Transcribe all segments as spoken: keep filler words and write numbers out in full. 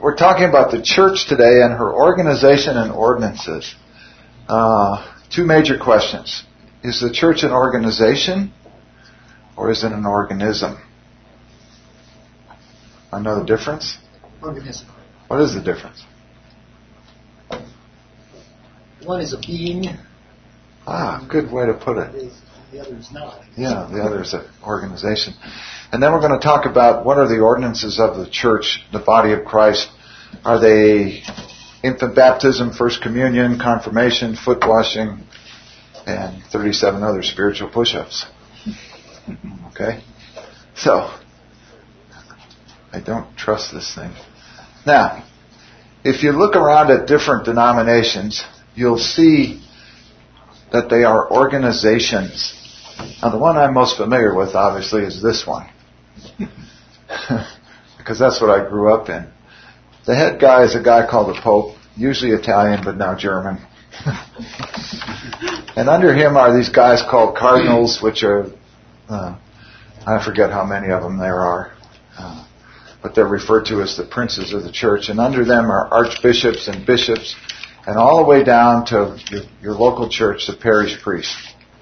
we're talking about the church today and her organization and ordinances. Uh, two major questions. Is the church an organization or is it an organism? I know the difference? Organism. What is the difference? One is a being. Ah, good way to put it. The other is not. Yeah, the other is an organization. And then we're going to talk about what are the ordinances of the church, the body of Christ. Are they infant baptism, first communion, confirmation, foot washing, and thirty-seven other spiritual push-ups? Okay? So, I don't trust this thing. Now, if you look around at different denominations, you'll see that they are organizations. Now, the one I'm most familiar with, obviously, is this one. Because that's what I grew up in. The head guy is a guy called the Pope, usually Italian, but now German. And under him are these guys called cardinals, which are, uh, I forget how many of them there are, uh, but they're referred to as the princes of the church. And under them are archbishops and bishops, and all the way down to your, your local church, the parish priest.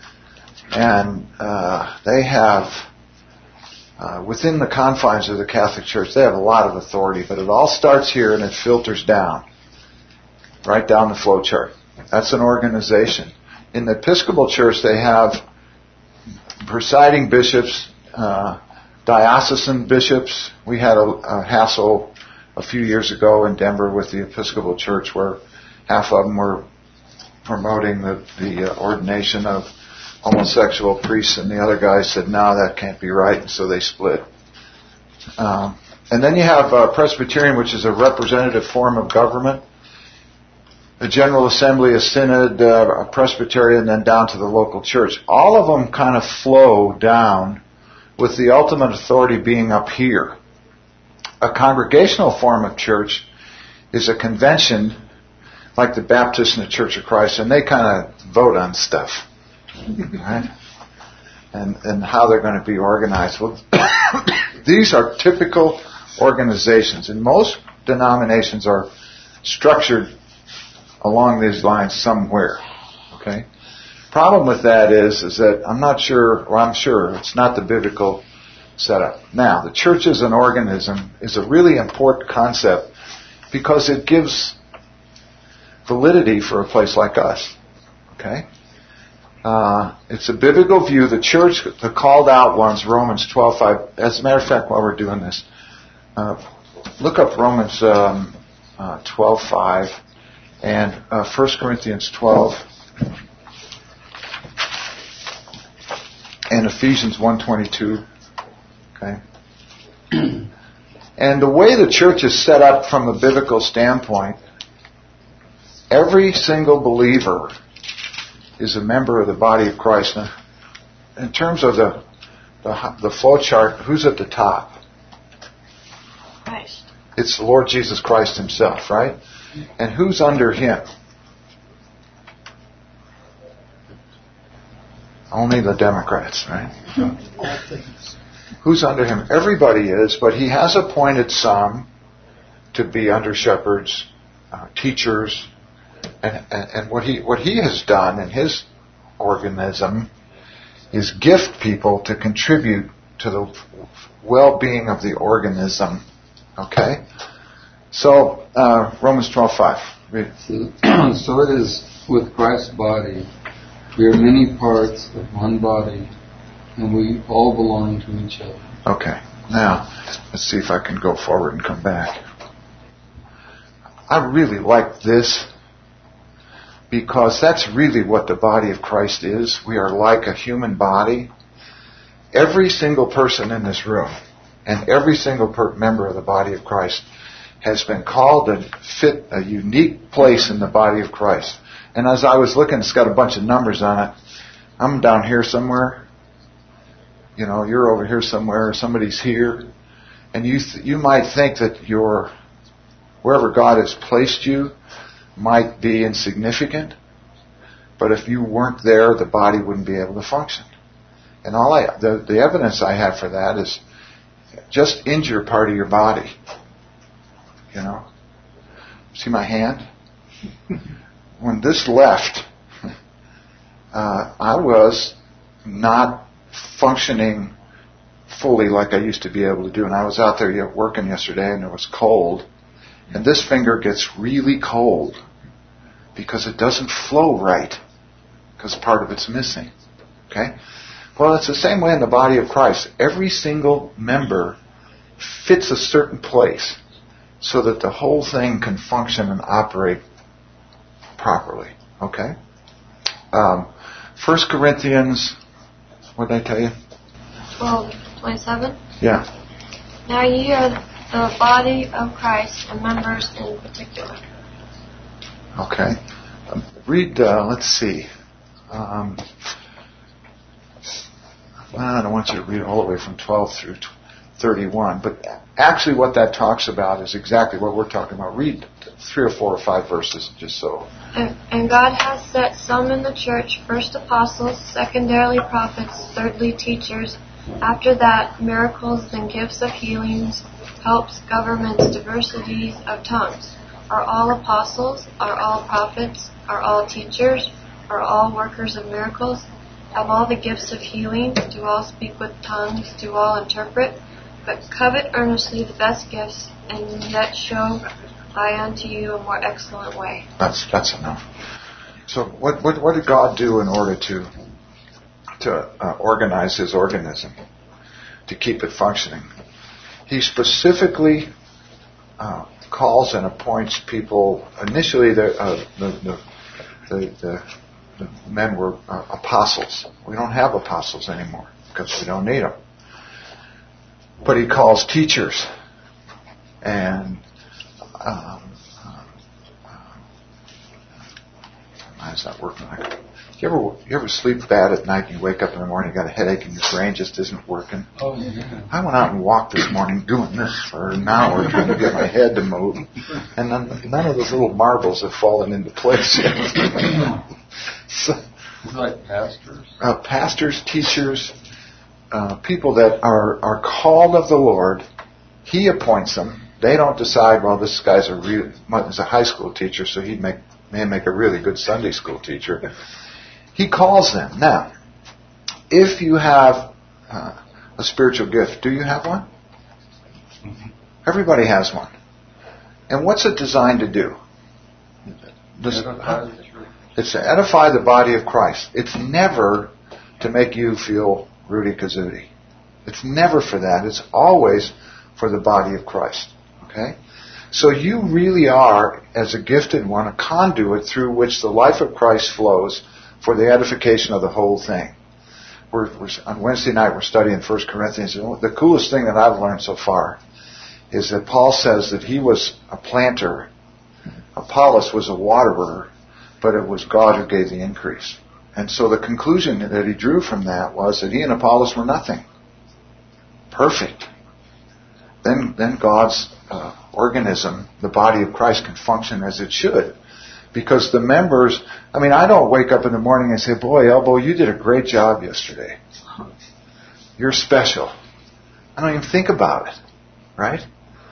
And uh, they have, uh, within the confines of the Catholic Church, they have a lot of authority, but it all starts here and it filters down, right down the flow chart. That's an organization. In the Episcopal Church, they have presiding bishops, uh, diocesan bishops. We had a, a hassle a few years ago in Denver with the Episcopal Church where half of them were promoting the, the uh, ordination of homosexual priests, and the other guys said, no, that can't be right, and so they split. Um, and then you have uh, Presbyterian, which is a representative form of government. The General Assembly, a synod, uh, a Presbyterian, then down to the local church. All of them kind of flow down with the ultimate authority being up here. A congregational form of church is a convention like the Baptists and the Church of Christ, and they kind of vote on stuff. Right? And and how they're going to be organized. Well, these are typical organizations, and most denominations are structured along these lines somewhere. Okay? Problem with that is, is that I'm not sure, or I'm sure it's not the biblical setup. Now, the church as an organism is a really important concept because it gives validity for a place like us. Okay? Uh, it's a biblical view. The church, the called out ones, Romans twelve five. As a matter of fact, while we're doing this, uh, look up Romans um, uh, twelve five and uh, First Corinthians twelve and Ephesians one twenty-two. Okay. And the way the church is set up from a biblical standpoint, every single believer is a member of the body of Christ. Now, in terms of the, the the flow chart, who's at the top? Christ. It's the Lord Jesus Christ Himself, right? And who's under Him? Only the Democrats, right? Who's under Him? Everybody is, but He has appointed some to be under shepherds, uh, teachers. And, and, and what he what he has done in his organism is gift people to contribute to the well-being of the organism. Okay? So, uh, Romans twelve five. Read it. So, so it is with Christ's body. We are many parts of one body, and we all belong to each other. Okay. Now, let's see if I can go forward and come back. I really like this, because that's really what the body of Christ is. We are like a human body. Every single person in this room and every single per- member of the body of Christ has been called to fit a unique place in the body of Christ. And as I was looking, it's got a bunch of numbers on it. I'm down here somewhere. You know, you're over here somewhere. Somebody's here. And you th- you might think that you're, wherever God has placed you, might be insignificant, but if you weren't there, the body wouldn't be able to function. And all I, the, the evidence I have for that is just injure part of your body. You know, See my hand? When this left, uh, I was not functioning fully like I used to be able to do. And I was out there working yesterday and it was cold. And this finger gets really cold because it doesn't flow right because part of it's missing. Okay? Well, it's the same way in the body of Christ. Every single member fits a certain place so that the whole thing can function and operate properly. Okay? Um, First Corinthians, what did I tell you? twelve twenty-seven. Yeah. Now ye are the body of Christ, and members in particular. Okay. Um, read, uh, let's see. Um, well, I don't want you to read all the way from twelve through thirty-one, but actually what that talks about is exactly what we're talking about. Read three or four or five verses just so. And, and God has set some in the church, first apostles, secondarily prophets, thirdly teachers, after that miracles, then gifts of healings, helps, governments, diversities of tongues. Are all apostles? Are all prophets? Are all teachers? Are all workers of miracles? Have all the gifts of healing? Do all speak with tongues? Do all interpret? But covet earnestly the best gifts, and yet show I unto you a more excellent way. That's that's enough. So what what what did God do in order to to uh, organize His organism, to keep it functioning? He specifically uh, calls and appoints people. Initially, the uh, the, the, the, the the men were uh, apostles. We don't have apostles anymore because we don't need them. But He calls teachers and um, uh, why is that working? You ever you ever sleep bad at night and you wake up in the morning, you got a headache and your brain just isn't working? Oh, yeah. I went out and walked this morning doing this for an hour trying to get my head to move, and none, none of those little marbles have fallen into place yet. So, Like pastors? Uh, pastors, teachers, uh, people that are, are called of the Lord, He appoints them. They don't decide, well, this guy's a real, is a high school teacher, so he make, may make a really good Sunday school teacher. He calls them. Now, if you have uh, a spiritual gift, do you have one? Mm-hmm. Everybody has one. And what's it designed to do? Does, uh, it's to edify the body of Christ. It's never to make you feel Rudy Kazootie. It's never for that. It's always for the body of Christ. Okay? So you really are, as a gifted one, a conduit through which the life of Christ flows for the edification of the whole thing. We're, we're, on Wednesday night we're studying First Corinthians. And the coolest thing that I've learned so far is that Paul says that he was a planter, Apollos was a waterer, but it was God who gave the increase. And so the conclusion that he drew from that was that he and Apollos were nothing. Perfect. Then, then God's uh, organism, the body of Christ, can function as it should. Because the members, I mean, I don't wake up in the morning and say, boy, Elbow, you did a great job yesterday. You're special. I don't even think about it. Right?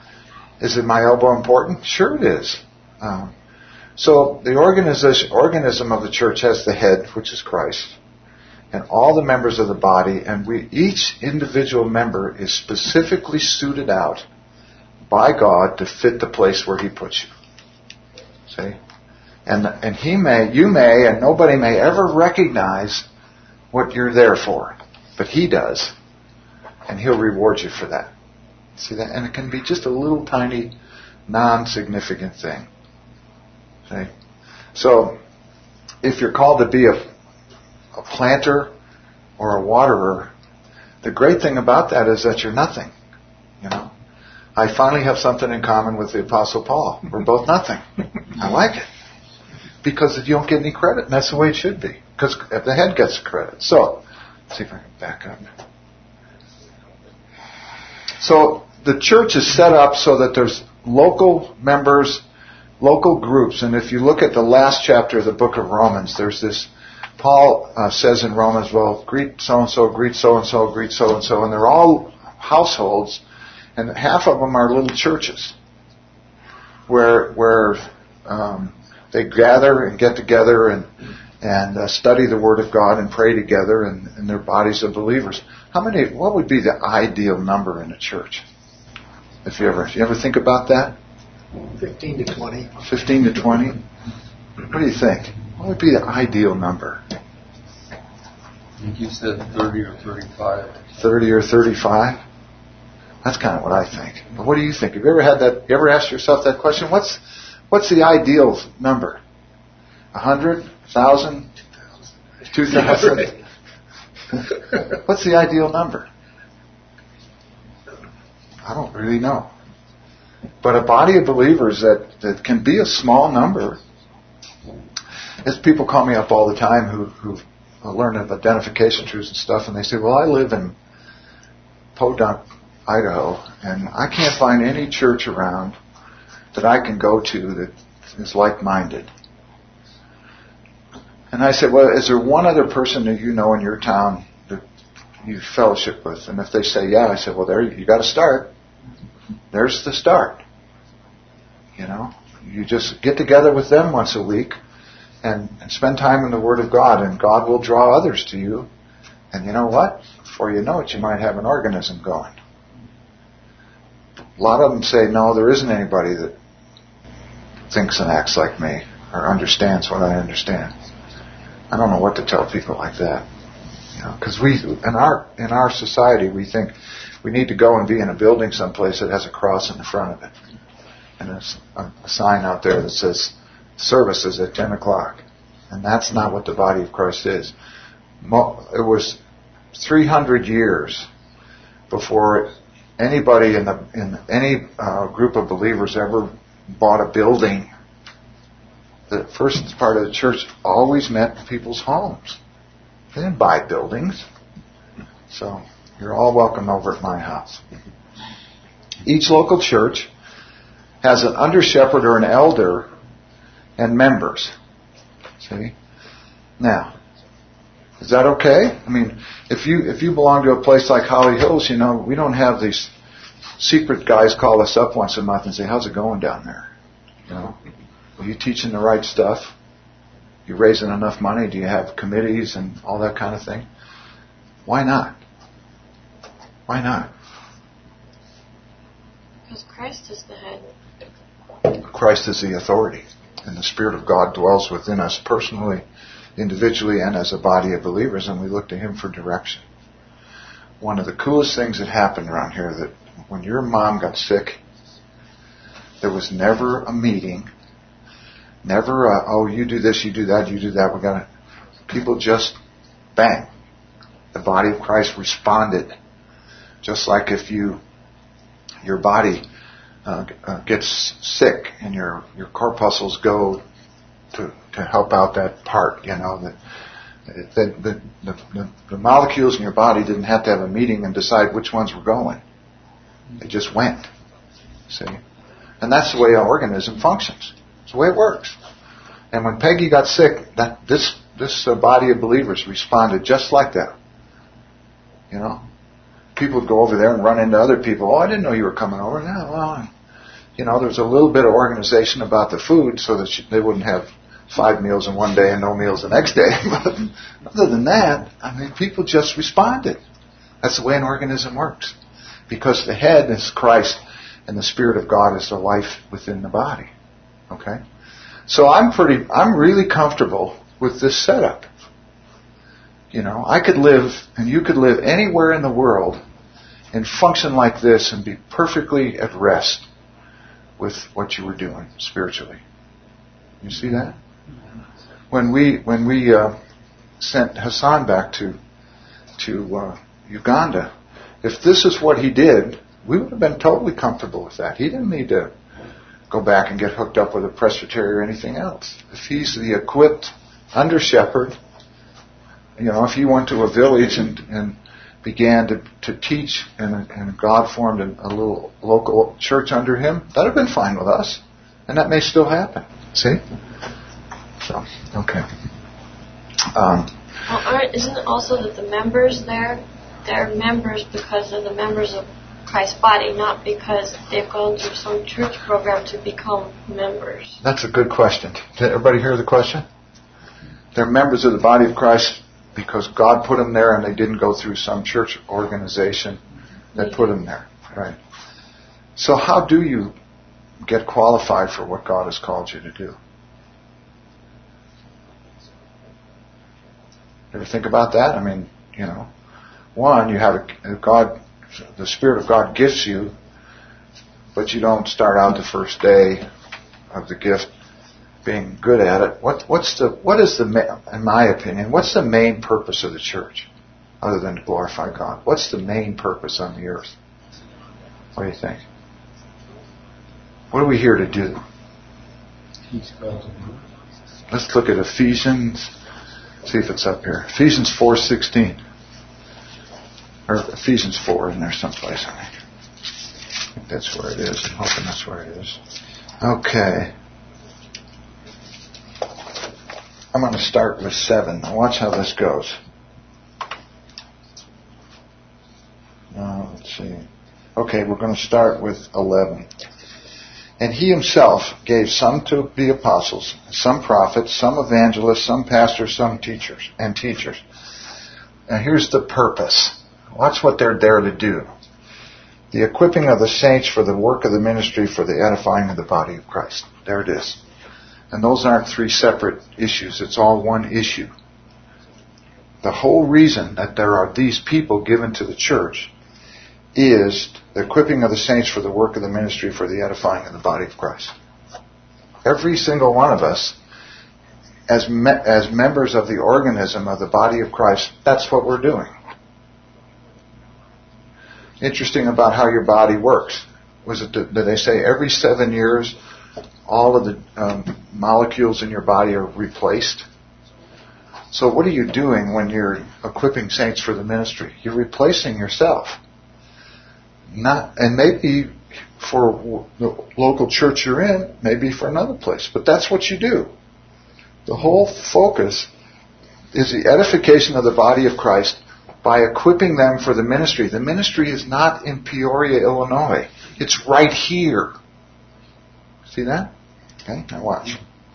Is it my elbow important? Sure it is. Um, so the organization, organism of the church has the head, which is Christ, and all the members of the body, and we each individual member is specifically suited out by God to fit the place where He puts you. See? And and He may, you may, and nobody may ever recognize what you're there for, but He does, and He'll reward you for that. See that? And it can be just a little tiny, non-significant thing. See? So, if you're called to be a, a planter or a waterer, the great thing about that is that you're nothing. You know, I finally have something in common with the Apostle Paul. We're both nothing. I like it because you don't get any credit, and that's the way it should be. Because the head gets the credit. So, let's see if I can back up. So the church is set up so that there's local members, local groups. And if you look at the last chapter of the book of Romans, there's this, Paul uh, says in Romans, well, greet so-and-so, greet so-and-so, greet so-and-so. And they're all households, and half of them are little churches where where Um, they gather and get together and and uh, study the Word of God and pray together in, in their bodies of believers. How many? What would be the ideal number in a church? If you ever, if you ever think about that, Fifteen to twenty. Fifteen to twenty. What do you think? What would be the ideal number? I think you said thirty or thirty-five. Thirty or thirty-five. That's kind of what I think. But what do you think? Have you ever had that? You ever asked yourself that question? What's what's the ideal number? A hundred, a thousand, two thousand. What's the ideal number? I don't really know. But a body of believers that, that can be a small number. As people call me up all the time who who learn of identification truths and stuff, and they say, "Well, I live in Podunk, Idaho, and I can't find any church around that I can go to that is like-minded." And I said, "Well, is there one other person that you know in your town that you fellowship with?" And if they say, "Yeah," I said, "Well, there you, you got to start. There's the start. You know, you just get together with them once a week and, and spend time in the Word of God, and God will draw others to you. And you know what? Before you know it, you might have an organism going." A lot of them say, "No, there isn't anybody that thinks and acts like me or understands what I understand." I don't know what to tell people like that. You know, because we, in our in our society, we think we need to go and be in a building someplace that has a cross in the front of it, and there's a, a sign out there that says service is at ten o'clock, and that's not what the body of Christ is. It was three hundred years before anybody in the in any uh, group of believers ever bought a building. The first part of the church always met people's homes. They didn't buy buildings. So you're all welcome over at my house. Each local church has an under-shepherd or an elder and members. See? Now, is that okay? I mean, if you if you belong to a place like Holly Hills, you know, we don't have these secret guys call us up once a month and say, "How's it going down there?" You know? Are you teaching the right stuff? You raising enough money? Do you have committees and all that kind of thing? Why not? Why not? Because Christ is the head. Christ is the authority, and the Spirit of God dwells within us personally, individually, and as a body of believers, and we look to Him for direction. One of the coolest things that happened around here, that when your mom got sick, there was never a meeting. Never, uh, oh, you do this, you do that, you do that. We're gonna. People just, bang. The body of Christ responded. Just like if you, your body uh, uh, gets sick and your your corpuscles go to to help out that part. You know that the the, the the the molecules in your body didn't have to have a meeting and decide which ones were going. They just went. See, and that's the way our organism functions. It's the way it works. And when Peggy got sick, that this this uh, body of believers responded just like that. You know, people would go over there and run into other people. "Oh, I didn't know you were coming over." "Yeah, well, you know, there's a little bit of organization about the food so that she, they wouldn't have five meals in one day and no meals the next day." But other than that, I mean, people just responded. That's the way an organism works, because the head is Christ and the Spirit of God is the life within the body. Okay, so I'm pretty, I'm really comfortable with this setup. You know, I could live, and you could live anywhere in the world and function like this and be perfectly at rest with what you were doing spiritually. You see that? When we when we uh, sent Hassan back to to uh, Uganda, if this is what he did, we would have been totally comfortable with that. He didn't need to go back and get hooked up with a presbytery or anything else. If he's the equipped under shepherd, you know, if he went to a village and, and began to, to teach and, and God formed a, a little local church under him, that would have been fine with us. And that may still happen. See? So, okay. Um, Well, aren't, isn't it also that the members there, they're members because they're the members of Christ's body, not because they've gone through some church program to become members. That's a good question. Did everybody hear the question? They're members of the body of Christ because God put them there and they didn't go through some church organization that put them there. Right. So how do you get qualified for what God has called you to do? Ever think about that? I mean, you know, one, you have a, God, the Spirit of God gifts you, but you don't start out the first day of the gift being good at it. What, what's the, what is the, in my opinion, what's the main purpose of the church other than to glorify God? What's the main purpose on the earth? What do you think? What are we here to do? Let's look at Ephesians. See if it's up here. Ephesians four sixteen. Or Ephesians four, isn't there someplace? I think that's where it is. I'm hoping that's where it is. Okay. I'm going to start with seven. Now watch how this goes. Uh, let's see. Okay, we're going to start with eleven. And he himself gave some to be apostles, some prophets, some evangelists, some pastors, some teachers, and teachers. Now here's the purpose. Watch what they're there to do. The equipping of the saints for the work of the ministry for the edifying of the body of Christ. There it is. And those aren't three separate issues. It's all one issue. The whole reason that there are these people given to the church is the equipping of the saints for the work of the ministry for the edifying of the body of Christ. Every single one of us, as me- as members of the organism of the body of Christ, that's what we're doing. Interesting about how your body works. Was it? Did they say every seven years all of the um, molecules in your body are replaced? So what are you doing when you're equipping saints for the ministry? You're replacing yourself. Not, and maybe for the local church you're in, maybe for another place, but that's what you do. The whole focus is the edification of the body of Christ by equipping them for the ministry. The ministry is not in Peoria, Illinois. It's right here. See that? Okay, now watch.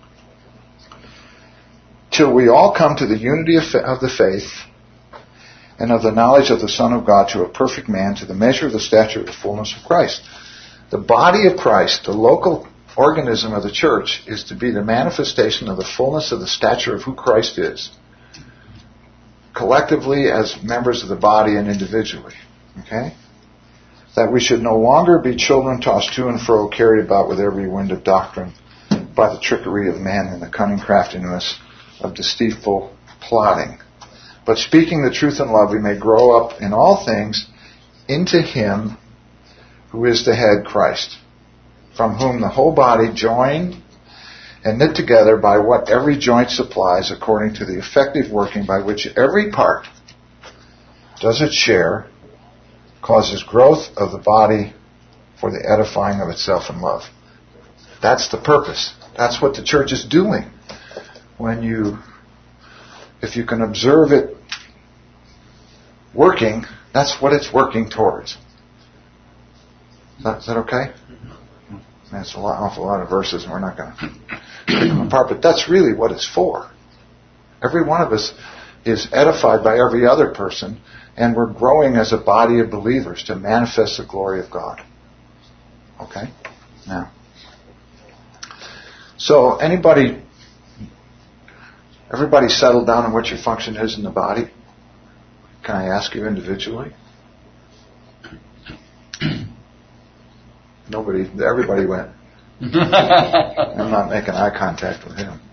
Till we all come to the unity of, fa- of the faith and of the knowledge of the Son of God, to a perfect man, to the measure of the stature of the fullness of Christ. The body of Christ, the local organism of the church, is to be the manifestation of the fullness of the stature of who Christ is, collectively as members of the body and individually. Okay? That we should no longer be children tossed to and fro, carried about with every wind of doctrine, by the trickery of man and the cunning craftiness of deceitful plotting. But speaking the truth in love, we may grow up in all things into Him who is the head, Christ, from whom the whole body, joined and knit together by what every joint supplies, according to the effective working by which every part does its share, causes growth of the body for the edifying of itself in love. That's the purpose. That's what the church is doing. When you, if you can observe it working, that's what it's working towards. Is that, is that okay? That's a lot, awful lot of verses, and we're not going to pick them apart. But that's really what it's for. Every one of us is edified by every other person, and we're growing as a body of believers to manifest the glory of God. Okay? Now, so anybody, everybody settled down on what your function is in the body? Can I ask you individually? Nobody, everybody went. I'm not making eye contact with him.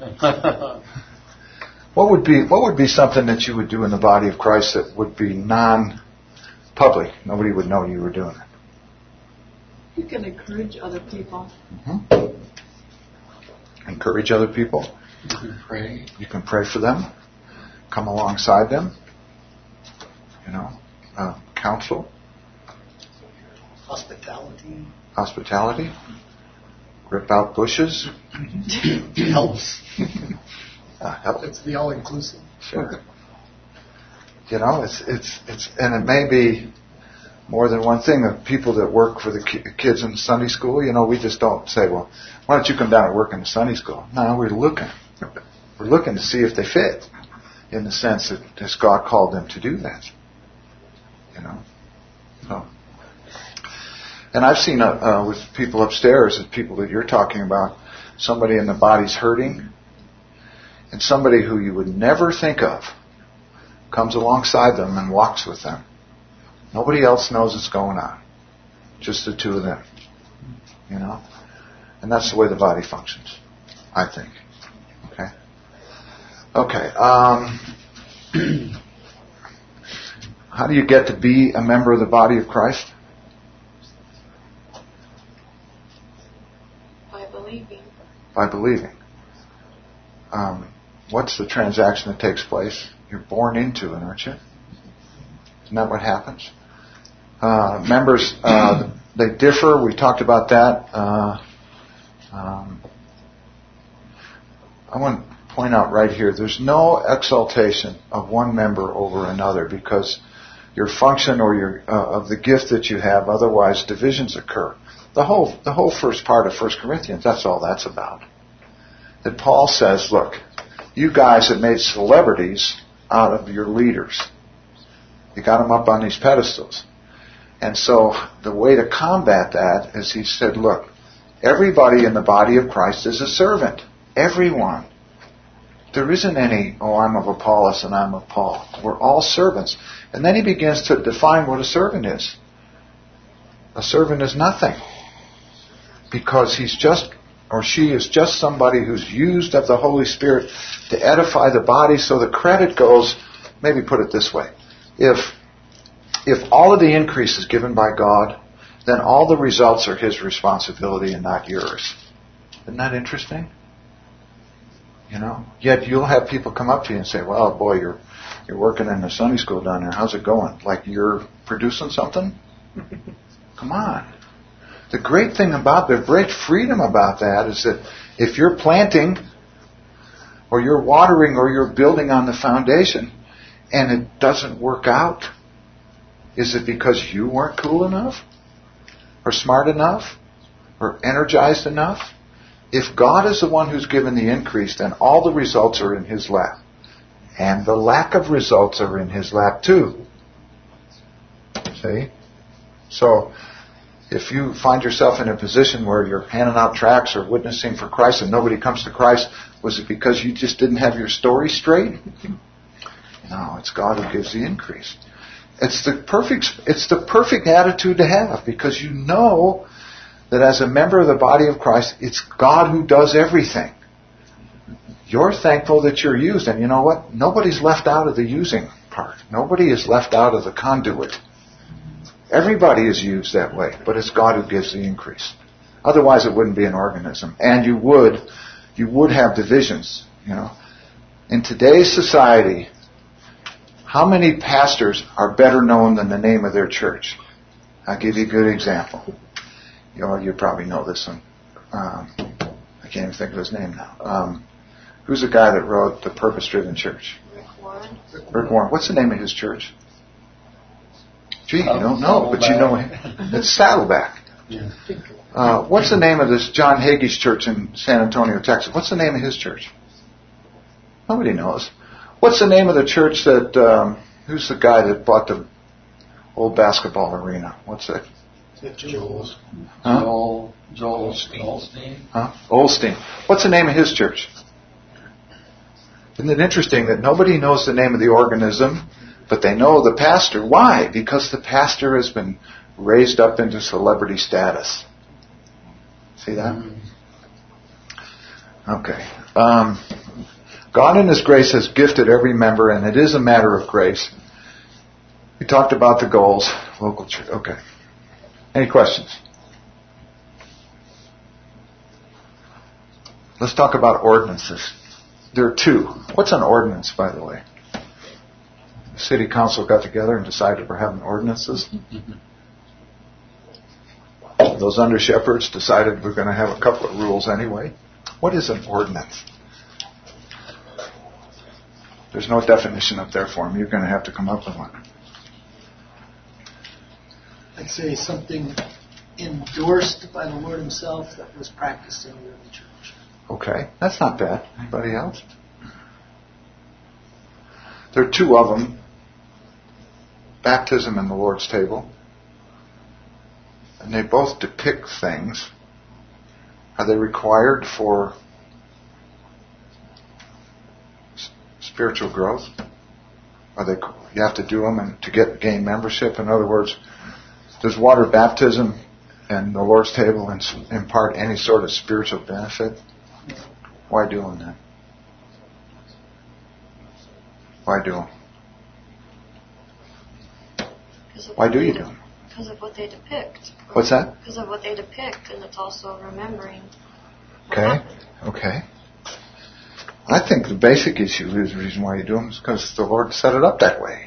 What would be what would be something that you would do in the body of Christ that would be non-public? Nobody would know you were doing it. You can encourage other people. Mm-hmm. Encourage other people. You can pray. You can pray for them. Come alongside them. You know, uh, counsel. Hospitality. Hospitality. Rip out bushes. Helps. Uh, help. It's the all-inclusive. Sure. You know, it's it's it's, and it may be more than one thing. The people that work for the ki- kids in Sunday school, you know, we just don't say, well, why don't you come down and work in the Sunday school? No, we're looking. We're looking to see if they fit, in the sense that has God called them to do that. You know. So. And I've seen uh, uh, with people upstairs, the people that you're talking about, somebody in the body's hurting, and somebody who you would never think of comes alongside them and walks with them. Nobody else knows what's going on. Just the two of them. You know? And that's the way the body functions, I think. Okay? Okay. Um, how do you get to be a member of the body of Christ? By believing. By believing. Um, what's the transaction that takes place? You're born into it, aren't you? Isn't that what happens? Uh, members, uh, they differ. We talked about that. Uh, um, I want to point out right here, there's no exaltation of one member over another, because your function or your uh, of the gift that you have, otherwise divisions occur. The whole the whole first part of First Corinthians, that's all that's about. That Paul says, look, you guys have made celebrities out of your leaders. You got them up on these pedestals. And so the way to combat that is, he said, look, everybody in the body of Christ is a servant. Everyone. There isn't any, oh, I'm of Apollos and I'm of Paul. We're all servants. And then he begins to define what a servant is. A servant is nothing. Because he's just, or she is just somebody who's used of the Holy Spirit to edify the body. So the credit goes, maybe put it this way. If If all of the increase is given by God, then all the results are His responsibility and not yours. Isn't that interesting? You know? Yet you'll have people come up to you and say, well, boy, you're you're working in the Sunday school down there. How's it going? Like you're producing something? Come on. The great thing about, the great freedom about that is that if you're planting or you're watering or you're building on the foundation and it doesn't work out, is it because you weren't cool enough? Or smart enough? Or energized enough? If God is the one who's given the increase, then all the results are in His lap. And the lack of results are in His lap too. See? So, if you find yourself in a position where you're handing out tracts or witnessing for Christ and nobody comes to Christ, was it because you just didn't have your story straight? No, it's God who gives the increase. It's the perfect, it's the perfect attitude to have, because you know that as a member of the body of Christ, it's God who does everything. You're thankful that you're used, and you know what? Nobody's left out of the using part. Nobody is left out of the conduit. Everybody is used that way, but it's God who gives the increase. Otherwise, it wouldn't be an organism, and you would, you would have divisions. You know, in today's society, how many pastors are better known than the name of their church? I'll give you a good example. You know, you probably know this one. Um, I can't even think of his name now. Um, who's the guy that wrote The Purpose-Driven Church? Rick Warren. Rick Warren. What's the name of his church? Gee, you don't know, but you know him. It's Saddleback. Yeah. Uh, what's the name of this John Hagee's church in San Antonio, Texas? What's the name of his church? Nobody knows. What's the name of the church that, um, who's the guy that bought the old basketball arena? What's that? Joel's. Huh? Joel, Joel Osteen. Huh? Olstein. What's the name of his church? Isn't it interesting that nobody knows the name of the organism, but they know the pastor? Why? Because the pastor has been raised up into celebrity status. See that? Okay. Um, God in His grace has gifted every member, and it is a matter of grace. We talked about the goals. Local church. Okay. Any questions? Let's talk about ordinances. There are two. What's an ordinance, by the way? The city council got together and decided we're having ordinances. Those under shepherds decided we're going to have a couple of rules anyway. What is an ordinance? There's no definition up there for them. You're going to have to come up with one. I'd say something endorsed by the Lord himself that was practiced in the early church. Okay, that's not bad. Anybody else? There are two of them. Baptism and the Lord's table. And they both depict things. Are they required for s- spiritual growth? Are they? You have to do them and to get gain membership. In other words, does water baptism and the Lord's table ins- impart any sort of spiritual benefit? Why do them then? Why do them? Why do you do them? Because of what they depict. What's that? Because of what they depict, and it's also remembering. what Okay. happened. Okay. I think the basic issue is the reason why you do them is because the Lord set it up that way.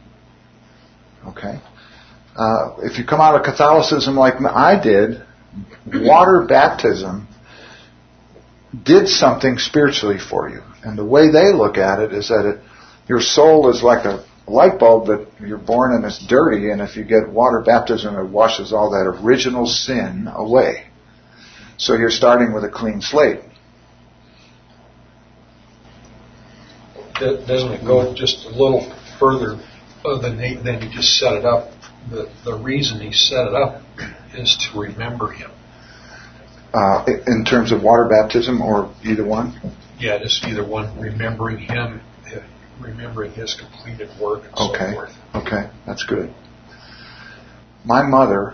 Okay. Uh, if you come out of Catholicism like I did, water baptism did something spiritually for you. And the way they look at it is that it, your soul is like a light bulb that you're born and it's dirty, and if you get water baptism, it washes all that original sin away. So you're starting with a clean slate. Doesn't it go just a little further than than he just set it up? The the reason he set it up is to remember him. Uh, in terms of water baptism, or either one? Yeah, just either one, remembering him, remembering his completed work, and so Okay. forth. Okay, that's good. My mother,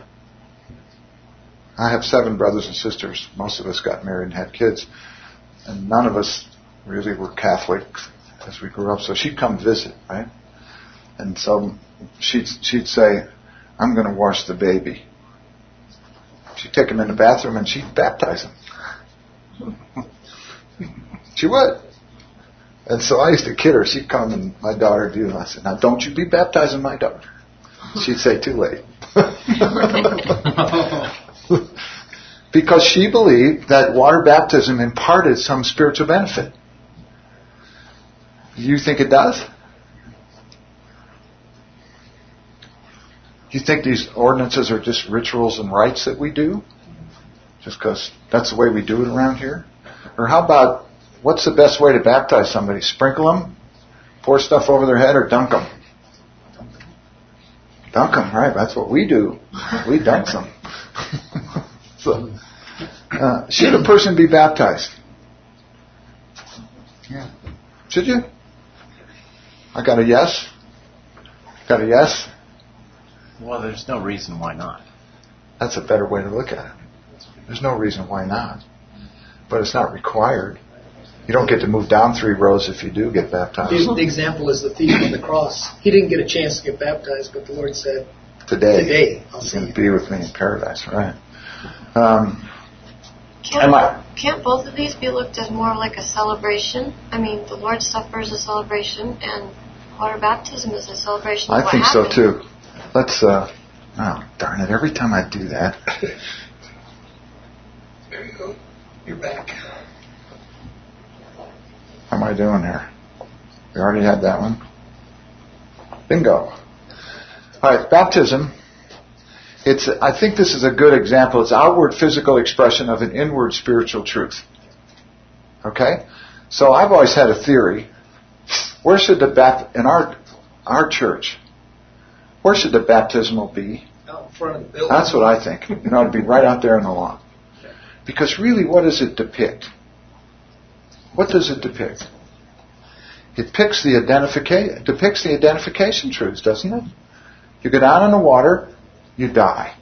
I have seven brothers and sisters. Most of us got married and had kids. And none of us really were Catholics as we grew up. So she'd come visit, right? And so she'd, she'd say, I'm going to wash the baby. She'd take him in the bathroom and she'd baptize him. She would. And so I used to kid her. She'd come and my daughter would do it. I said, now don't you be baptizing my daughter. She'd say, too late. Because she believed that water baptism imparted some spiritual benefit. Do you think it does? Do you think these ordinances are just rituals and rites that we do? Just because that's the way we do it around here? Or how about, what's the best way to baptize somebody? Sprinkle them? Pour stuff over their head, or dunk them? Dunk them, right? That's what we do. We dunk them. So, uh, should a person be baptized? Yeah. Should you? I got a yes. Got a yes? Well, there's no reason why not. That's a better way to look at it. There's no reason why not. But it's not required. You don't get to move down three rows if you do get baptized. The example is the thief on the cross. He didn't get a chance to get baptized, but the Lord said, Today, Today I'll you're see going you. to be with me in paradise, right? Um, Can't, Am I- can't both of these be looked at more like a celebration? I mean, the Lord's Supper is a celebration, and water baptism is a celebration of I what think so happened. too. Let's, uh, oh, darn it, every time I do that. There you go. You're back. How am I doing here? We already had that one. Bingo. All right, baptism. It's. I think this is a good example. It's outward physical expression of an inward spiritual truth. Okay? So I've always had a theory. Where should the bapt in our our church? Where should the baptismal be? Out in front of the building. That's what I think. It ought to be right out there in the lawn. Because really, what does it depict? What does it depict? It depicts the identification, depicts the identification truths, doesn't it? You go down in the water, you die.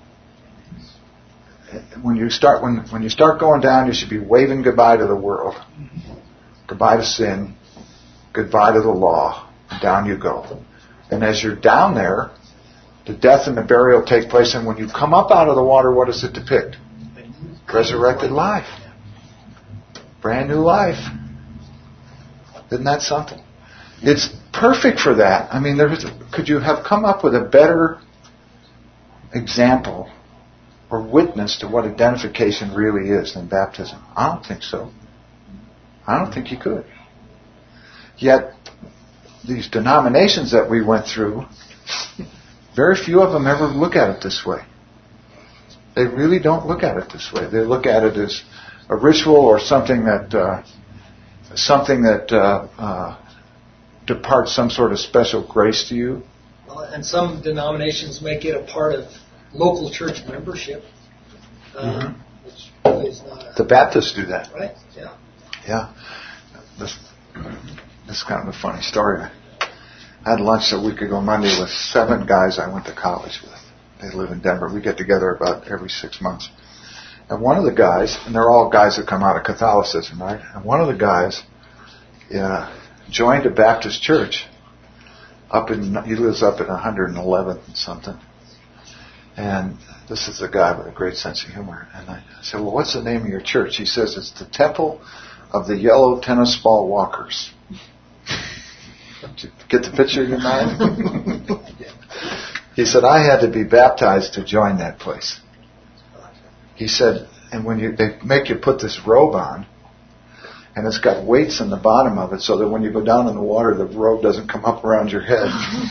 When you start, when when you start going down, you should be waving goodbye to the world, goodbye to sin, goodbye to the law, and down you go. And as you're down there, the death and the burial take place, and when you come up out of the water, what does it depict? Resurrected life. Brand new life. Isn't that something? It's perfect for that. I mean, there's, could you have come up with a better example or witness to what identification really is than baptism? I don't think so. I don't think you could. Yet, these denominations that we went through very few of them ever look at it this way. They really don't look at it this way. They look at it as a ritual or something that uh, something that uh, uh, departs some sort of special grace to you. Well, and some denominations make it a part of local church membership, uh, mm-hmm. which really is not. A, the Baptists do that, right? Yeah. Yeah. This, this is kind of a funny story. I had lunch a week ago Monday with seven guys I went to college with. They live in Denver. We get together about every six months. And one of the guys, and they're all guys that come out of Catholicism, right? And one of the guys uh, joined a Baptist church up in, he lives up in one hundred eleventh and something. And this is a guy with a great sense of humor. And I said, well, what's the name of your church? He says, it's the Temple of the Yellow Tennis Ball Walkers. Did you get the picture in your mind? He said, I had to be baptized to join that place. He said, and when you, they make you put this robe on, and it's got weights in the bottom of it so that when you go down in the water, the robe doesn't come up around your head.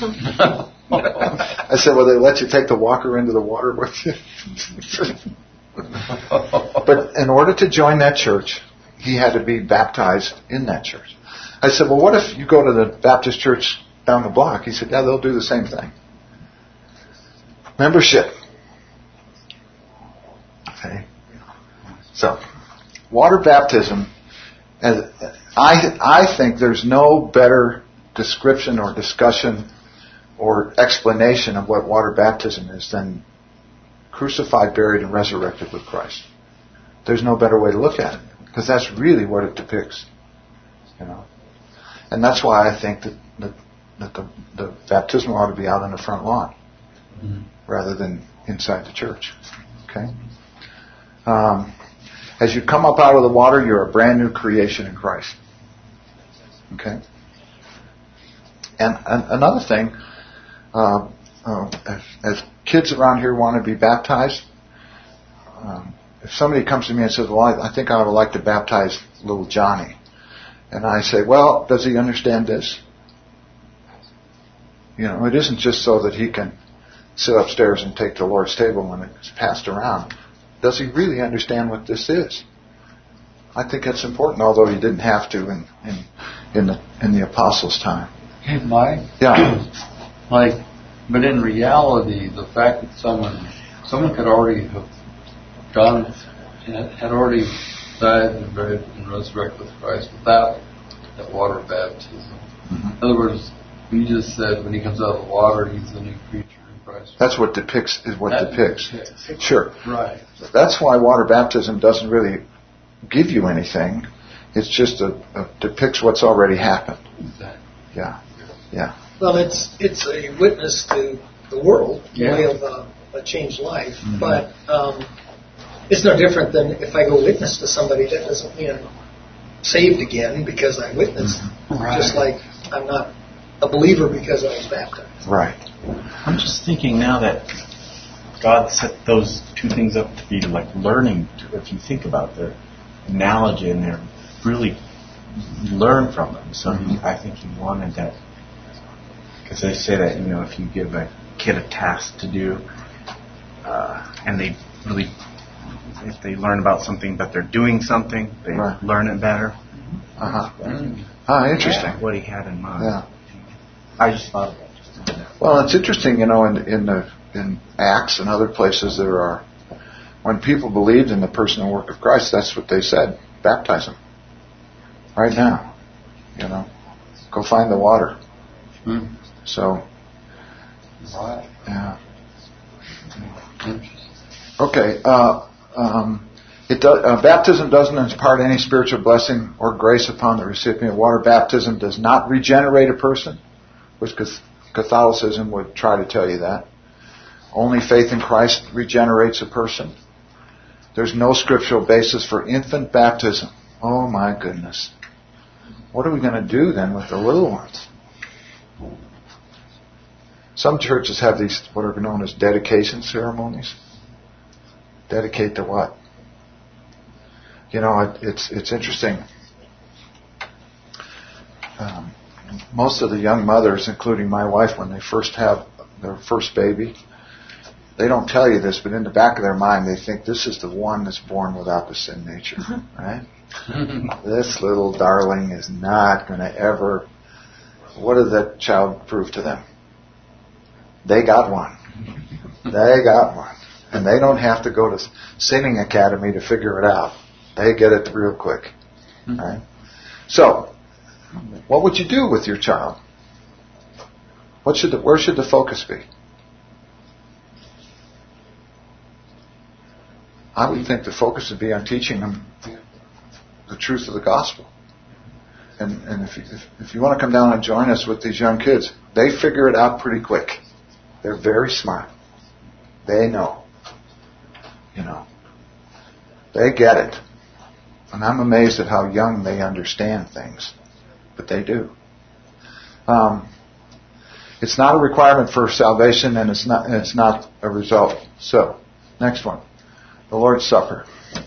I said, well, they let you take the walker into the water with you? But in order to join that church, he had to be baptized in that church. I said, well, what if you go to the Baptist church down the block? He said, yeah, they'll do the same thing. Membership. Okay. So, water baptism, as I I think there's no better description or discussion or explanation of what water baptism is than crucified, buried, and resurrected with Christ. There's no better way to look at it, because that's really what it depicts. You know, and that's why I think that that, that the, the baptismal ought to be out on the front lawn. Mm-hmm. Rather than inside the church. Okay? Um, as you come up out of the water, you're a brand new creation in Christ. Okay? And, and another thing, uh, uh, as, as kids around here want to be baptized, um, if somebody comes to me and says, well, I, I think I would like to baptize little Johnny. And I say, well, does he understand this? You know, it isn't just so that he can sit upstairs and take the Lord's table when it's passed around. Does he really understand what this is? I think that's important, although he didn't have to in in, in the in the apostles' time. Hey, Mike. Yeah. Like, but in reality, the fact that someone someone could already have done had already died and buried and resurrected with Christ without that water baptism. Mm-hmm. In other words, you just said when he comes out of the water, he's a new creature. That's what depicts is what that depicts. depicts. Sure. Right. That's why water baptism doesn't really give you anything. It's just a, a depicts what's already happened. Exactly. Yeah. Yeah. Well, it's it's a witness to the world, yeah. way of uh, a changed life. Mm-hmm. But um, it's no different than if I go witness to somebody. That doesn't mean I'm saved again because I witnessed. Mm-hmm. Right. Just like I'm not a believer because I was baptized. Right. I'm just thinking now that God set those two things up to be like learning. If you think about the analogy in there, really learn from them. So mm-hmm. he, I think he wanted that, because they say that, you know, if you give a kid a task to do, uh, and they really, if they learn about something but they're doing something, they right. learn it better. Uh huh. Mm-hmm. Ah, interesting. Yeah, what he had in mind. Yeah. I just thought of that. Well, it's interesting, you know, in in the in Acts and other places there are, when people believed in the person and work of Christ, that's what they said: baptize them right now. You know, go find the water. Hmm. So, yeah. Okay. Uh, um, it does, uh, baptism doesn't impart any spiritual blessing or grace upon the recipient. Water baptism does not regenerate a person, which Catholicism would try to tell you that. Only faith in Christ regenerates a person. There's no scriptural basis for infant baptism. Oh my goodness. What are we going to do then with the little ones? Some churches have these what are known as dedication ceremonies. Dedicate to what? You know, it, it's it's interesting. Um, most of the young mothers, including my wife, when they first have their first baby, they don't tell you this, but in the back of their mind, they think this is the one that's born without the sin nature, right? This little darling is not going to ever... What did that child prove to them? They got one. They got one. And they don't have to go to singing academy to figure it out. They get it real quick. Right? So, what would you do with your child? What should the, where should the focus be? I would think the focus would be on teaching them the truth of the gospel. And, and if, you, if, if you want to come down and join us with these young kids, they figure it out pretty quick. They're very smart. They know. You know. They get it. And I'm amazed at how young they understand things. But they do. Um, it's not a requirement for salvation, and it's not, and it's not a result. So, next one. The Lord's Supper.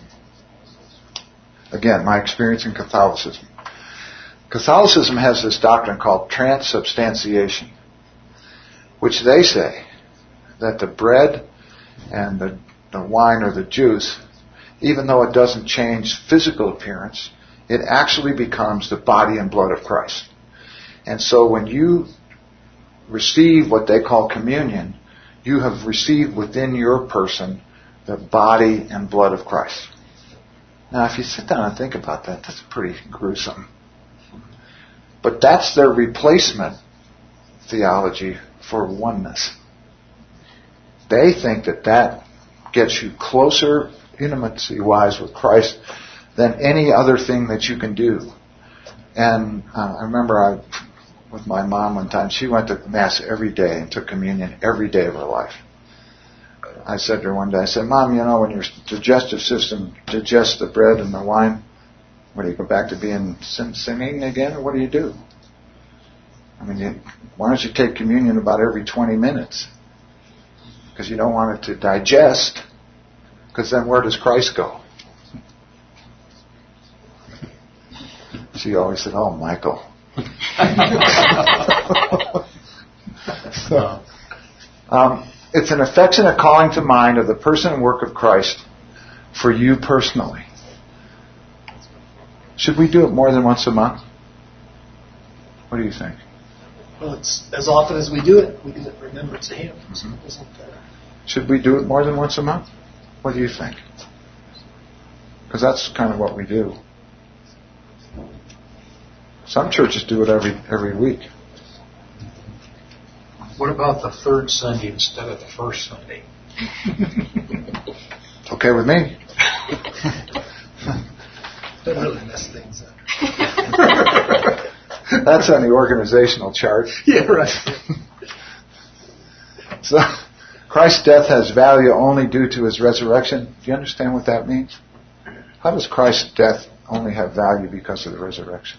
Again, my experience in Catholicism. Catholicism has this doctrine called transubstantiation, which they say that the bread and the, the wine or the juice, even though it doesn't change physical appearance, it actually becomes the body and blood of Christ. And so when you receive what they call communion, you have received within your person the body and blood of Christ. Now, if you sit down and think about that, that's pretty gruesome. But that's their replacement theology for oneness. They think that that gets you closer, intimacy-wise, with Christ than any other thing that you can do. And uh, I remember I, with my mom one time, she went to Mass every day and took communion every day of her life. I said to her one day, I said, Mom, you know, when your digestive system digests the bread and the wine, what do you go back to being sin- sinning again, or what do you do? I mean, you, why don't you take communion about every twenty minutes? Because you don't want it to digest, because then where does Christ go? She always said, oh, Michael. so, um, it's an affectionate calling to mind of the person and work of Christ for you personally. Should we do it more than once a month? What do you think? Well, it's as often as we do it, we do it in remembrance of Him. So it doesn't, uh, Should we do it more than once a month? What do you think? Because that's kind of what we do. Some churches do it every every week. What about the third Sunday instead of the first Sunday? It's okay with me. Don't really mess things up. That's on the organizational chart. Yeah, right. So, Christ's death has value only due to His resurrection. Do you understand what that means? How does Christ's death only have value because of the resurrection?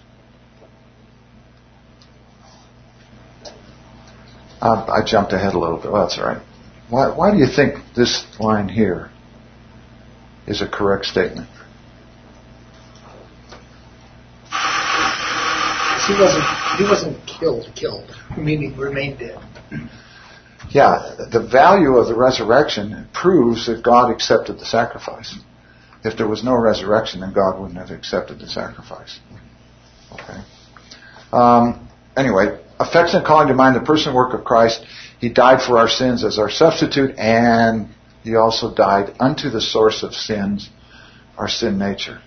Uh, I jumped ahead a little bit. Well, that's all right. Why, why do you think this line here is a correct statement? He wasn't. He wasn't killed. Killed, meaning remained dead. Yeah, the value of the resurrection proves that God accepted the sacrifice. If there was no resurrection, then God wouldn't have accepted the sacrifice. Okay. Um, anyway, affectionate calling to mind the person and work of Christ. He died for our sins as our substitute, and He also died unto the source of sins, our sin nature.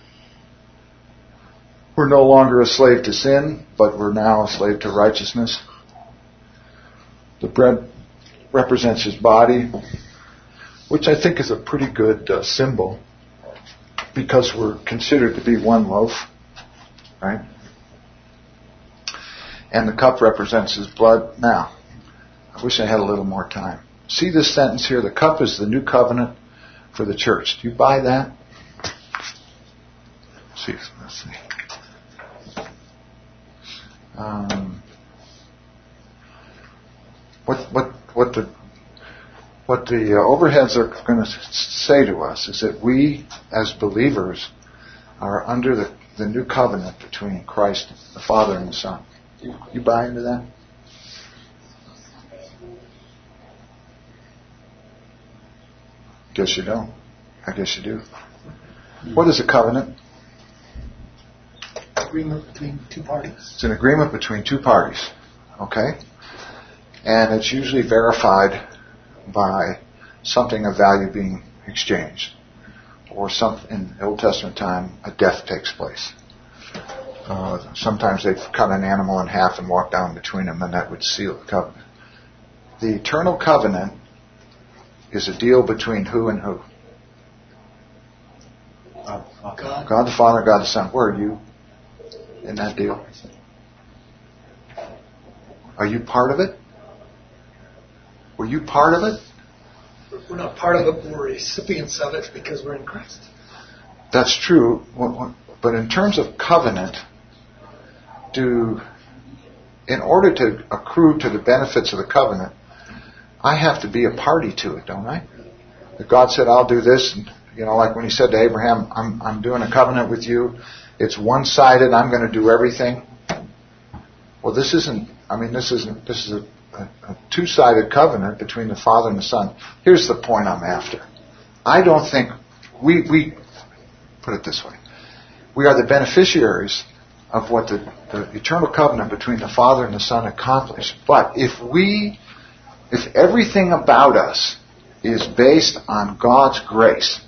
We're no longer a slave to sin, but we're now a slave to righteousness. The bread represents His body, which I think is a pretty good uh, symbol, because we're considered to be one loaf, right? And the cup represents His blood. Now, I wish I had a little more time. See this sentence here, the cup is the new covenant for the church. Do you buy that? Let's see, let's see. Um, what what what the what the uh, overheads are going to say to us is that we, as believers, are under the, the new covenant between Christ, the Father, and the Son. You buy into that? guess you don't. I guess you do. What is a covenant? Agreement between two parties. It's an agreement between two parties. Okay? And it's usually verified by something of value being exchanged. Or some, in Old Testament time, a death takes place. Uh, sometimes they'd cut an animal in half and walk down between them, and that would seal the covenant. The eternal covenant is a deal between who and who? God. God the Father, God the Son. Where are you in that deal? Are you part of it? Were you part of it? We're not part of it, we're recipients of it because we're in Christ. That's true. But in terms of covenant, do, in order to accrue to the benefits of the covenant, I have to be a party to it, don't I? If God said, I'll do this, and, you know, like when he said to Abraham, I'm, I'm doing a covenant with you, it's one-sided, I'm going to do everything. Well, this isn't, I mean, this isn't, this is a, a, a two-sided covenant between the Father and the Son. Here's the point I'm after. I don't think, we, we, put it this way, we are the beneficiaries of what the, the eternal covenant between the Father and the Son accomplished. But if we, if everything about us is based on God's grace,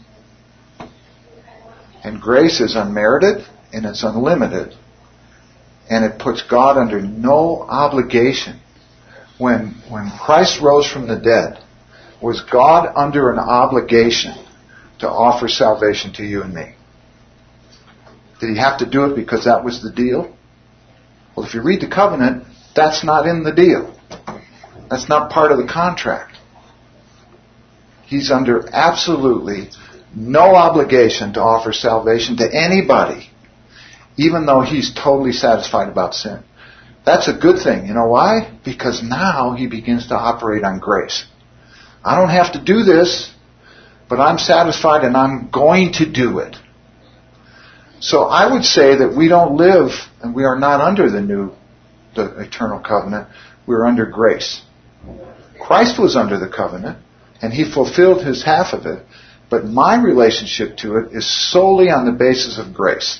and grace is unmerited and it's unlimited, and it puts God under no obligation. When, when Christ rose from the dead, was God under an obligation to offer salvation to you and me? Did he have to do it because that was the deal? Well, if you read the covenant, that's not in the deal. That's not part of the contract. He's under absolutely no obligation to offer salvation to anybody, even though he's totally satisfied about sin. That's a good thing. You know why? Because now he begins to operate on grace. I don't have to do this, but I'm satisfied and I'm going to do it. So I would say that we don't live, and we are not under the new, the eternal covenant. We're under grace. Christ was under the covenant, and he fulfilled his half of it, but my relationship to it is solely on the basis of grace.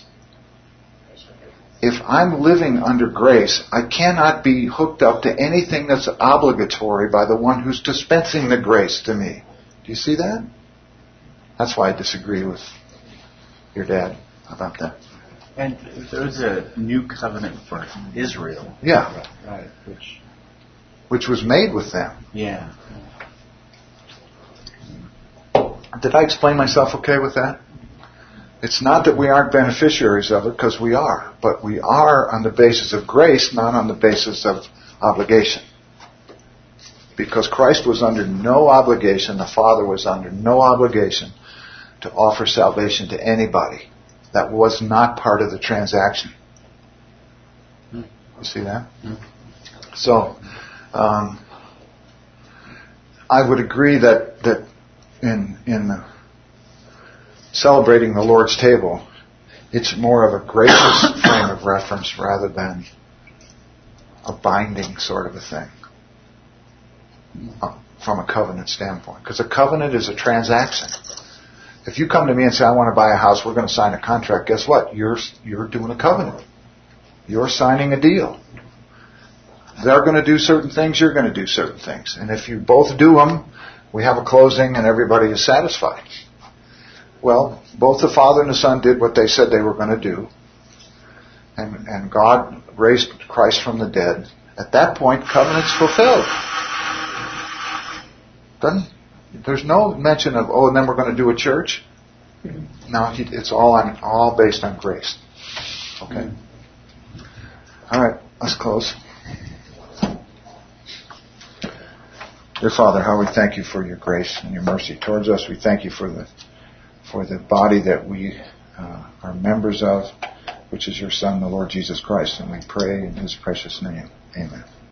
If I'm living under grace, I cannot be hooked up to anything that's obligatory by the one who's dispensing the grace to me. Do you see that? That's why I disagree with your dad about that. And there's a new covenant for Israel. Yeah. Right. Which, which was made with them. Yeah. Did I explain myself okay with that? It's not that we aren't beneficiaries of it, because we are. But we are on the basis of grace, not on the basis of obligation. Because Christ was under no obligation, the Father was under no obligation to offer salvation to anybody. That was not part of the transaction. You see that? So, um, I would agree that, that in, in the celebrating the Lord's table, it's more of a gracious frame of reference rather than a binding sort of a thing uh, from a covenant standpoint. Because a covenant is a transaction. If you come to me and say, I want to buy a house, we're going to sign a contract, guess what? You're, you're doing a covenant. You're signing a deal. They're going to do certain things, you're going to do certain things. And if you both do them, we have a closing and everybody is satisfied. Well, both the Father and the Son did what they said they were going to do. And, and God raised Christ from the dead. At that point, covenant's fulfilled. Doesn't, there's no mention of, oh, and then we're going to do a church. No, it's all on, all based on grace. Okay? All right, let's close. Dear Father, how we thank you for your grace and your mercy towards us. We thank you for the for the body that we uh, are members of, which is your Son, the Lord Jesus Christ. And we pray in his precious name. Amen.